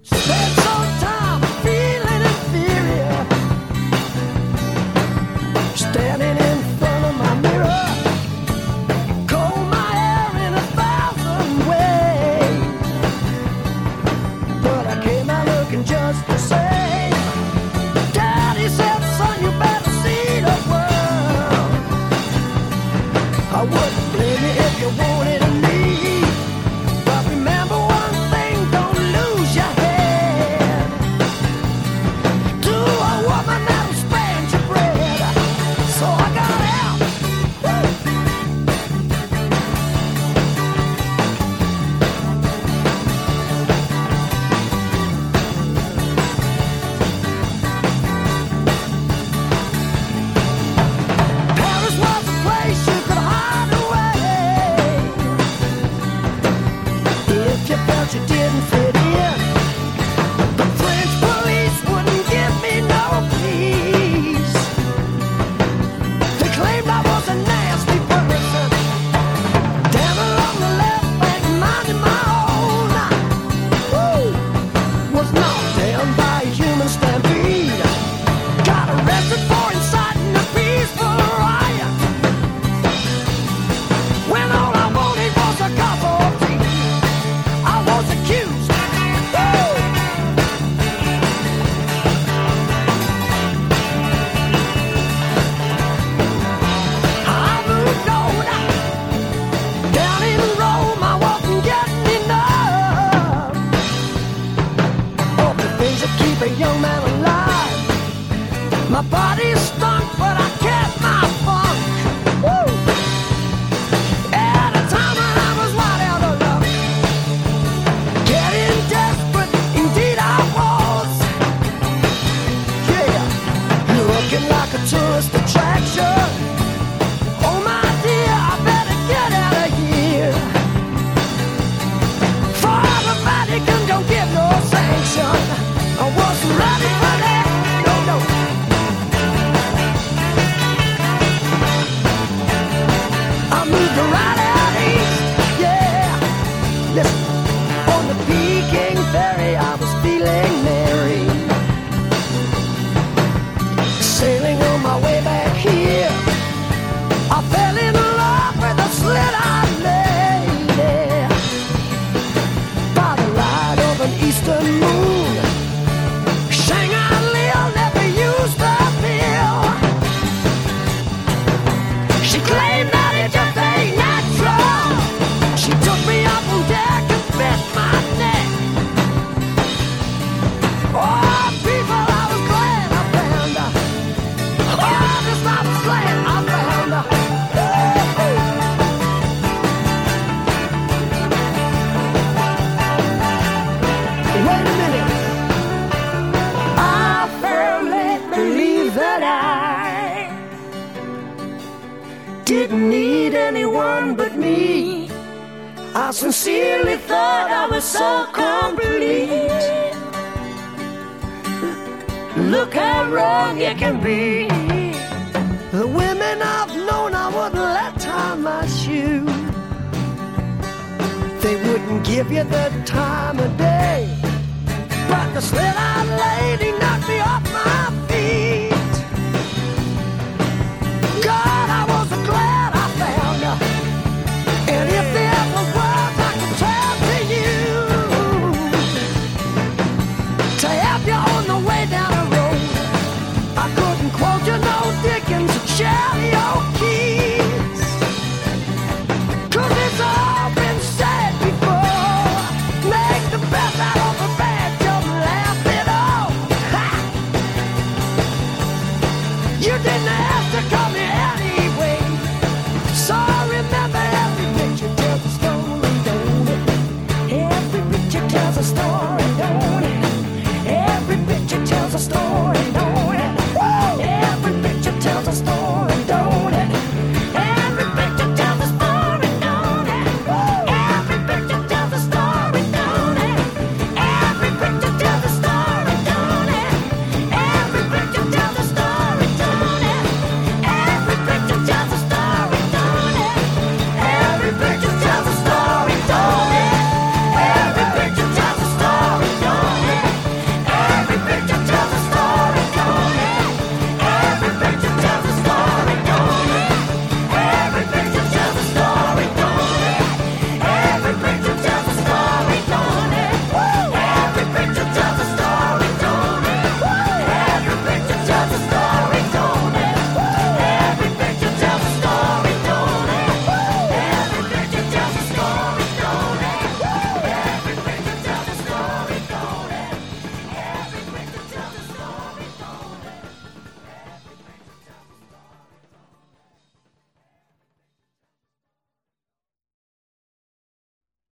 Spent some time feeling inferior, standing in front of my mirror, comb my hair in 1,000 ways, but I came out looking just the same. Daddy said, son, you better see the world. I wouldn't blame you if you wanted me, but remember one thing, don't lose your head to a woman that'll spend your bread. So I got out. Paris was a place you could hide away if you felt you didn't fit in. The French police wouldn't give me no peace. They claimed I was a nasty person, down along the left bank, minding my own. Woo! Was knocked down by a human stampede. Got arrested for inciting a peaceful riot, when all I wanted was a cup of tea. I was accused. Woo! I moved on. Down in Rome, I wasn't getting enough of the things that keep a young man alive. My body stunk, but I kept my funk. Woo! At a time when I was wide out of luck, getting desperate, indeed I was. Yeah, looking like a tourist attraction. Oh my dear, I better get out of here, for the Vatican don't give no sanction. I wasn't ready for that, no, no. I moved right out east, yeah. Listen, on the Peking ferry I was feeling merry, sailing on my way back here. I fell in love with a slit-eyed lady by the light of an eastern moon. Shanghai Lil never used the pill. She claimed that it just ain't natural. She took me up on deck and bit my neck. Oh, people, I was glad I found her. Oh, just I was glad I found her. Wait a minute. I firmly believe that I didn't need anyone but me. I sincerely thought I was so complete. Look how wrong you can be. The women I've known, I wouldn't let tie my shoe. They wouldn't give you the time of day, but the slit-eyed lady knocked me off my feet. God, I was glad I found her. And if there were words I could tell to you, to help you on the way down the road, I couldn't quote you no Dickens or Shelley O'Keefe, 'cause it's all been said before. Make the best out of a bad joke, laugh it off. Ha! You didn't have to come here anyway, so remember every picture tells a story, don't it? Every picture tells a story, don't it? Every picture tells a story, don't it?